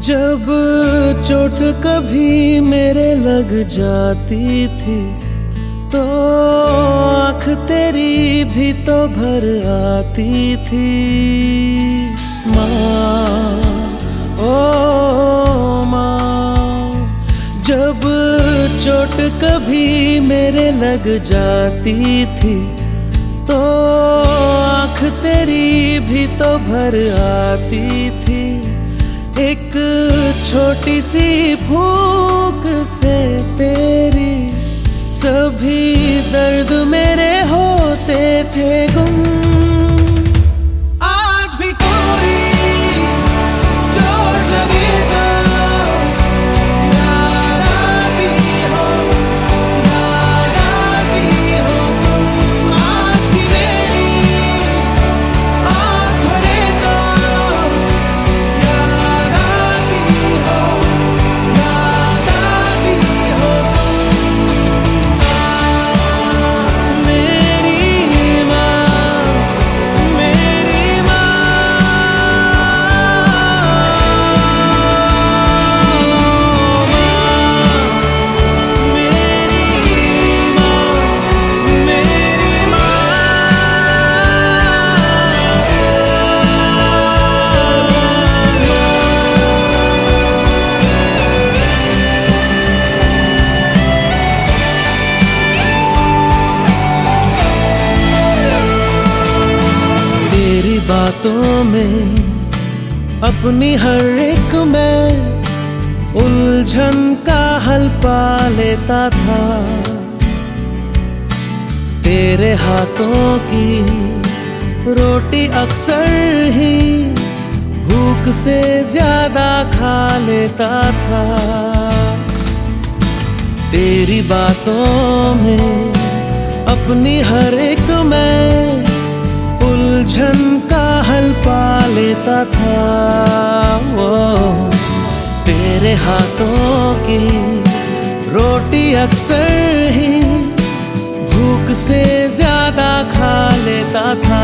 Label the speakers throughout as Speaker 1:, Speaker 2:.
Speaker 1: जब चोट कभी मेरे लग जाती थी तो आँख तेरी भी तो भर आती थी। माँ ओ माँ, जब चोट कभी मेरे लग जाती थी तो आँख तेरी भी तो भर आती थी। एक छोटी सी फूंक से तेरी सभी दर्द मेरे होते थे गुम। आज भी कोई चोट लगी तो याद आती हो, याद आती हो तुम। आज भी मेरी आँख भरे तो याद आती हो, याद आती हो बातों में अपनी हर एक मैं उलझन का हल पा लेता था। तेरे हाथों की रोटी अक्सर ही भूख से ज्यादा खा लेता था। तेरी बातों में अपनी हर एक मैं उलझन का हल पा लेता था। वो तेरे हाथों की रोटी अक्सर ही भूख से ज्यादा खा लेता था।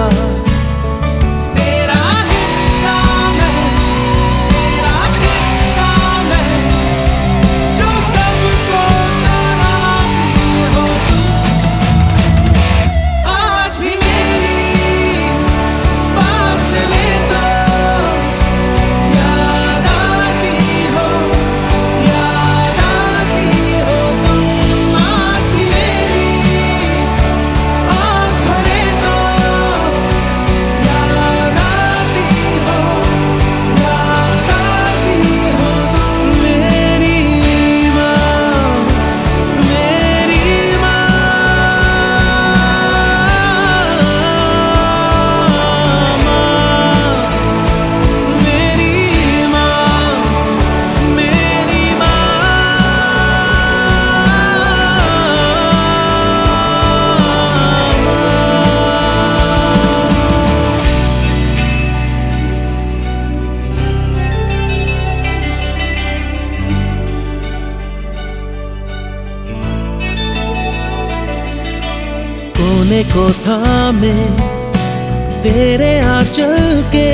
Speaker 1: कोने को थामे तेरे आंचल के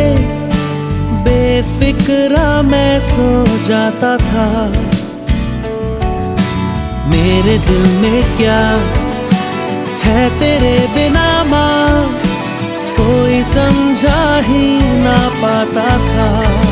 Speaker 1: बेफिक्रा मैं सो जाता था। मेरे दिल में क्या है तेरे बिना माँ, कोई समझा ही ना पाता था।